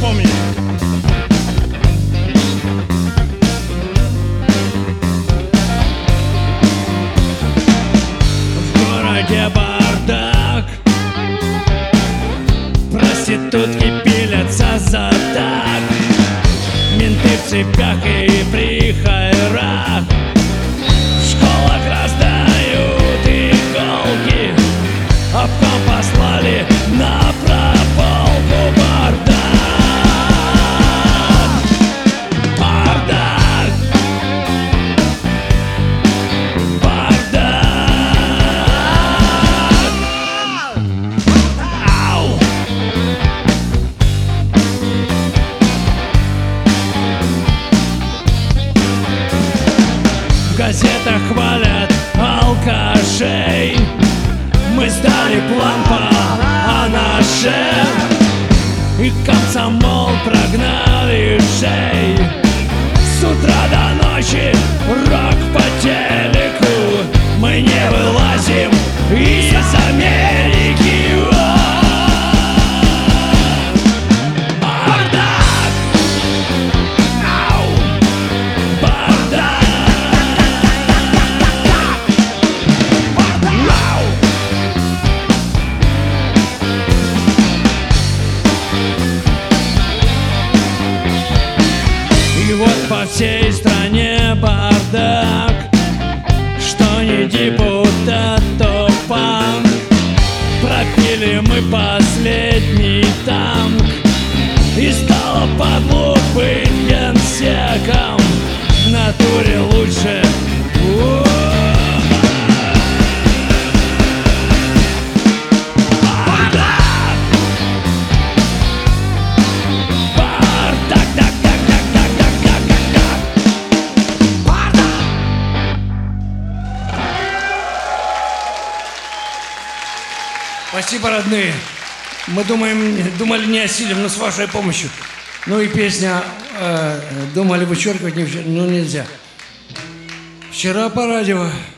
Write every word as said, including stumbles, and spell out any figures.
вспомнить. В городе бардак, проститутки пилятся за так, менты в цепях и при хайрах, в школах раздают иголки, обком послали на прополку. Бардак, бардак, бардак. Ау! В газетах хвалят алкашей, мы сдали план по Анаше, и комсомол прогнали шей. С утра до ночи рок по телеку, мы не вылазим из Америки. Бардак! Ау! Бардак! Ау! И вот по всей стране бардак, что не депутат, то панк. Пропили мы последний танк, и стало подлу быть генсеком. В натуре лучше. Бардак! Бардак, так, так, так, так, так, так, так, так. Бардак! Спасибо, родные. Мы думаем, думали, не осилим, но с вашей помощью. Ну и песня э, думали вычеркивать, не вчер- ну нельзя. Вчера по радио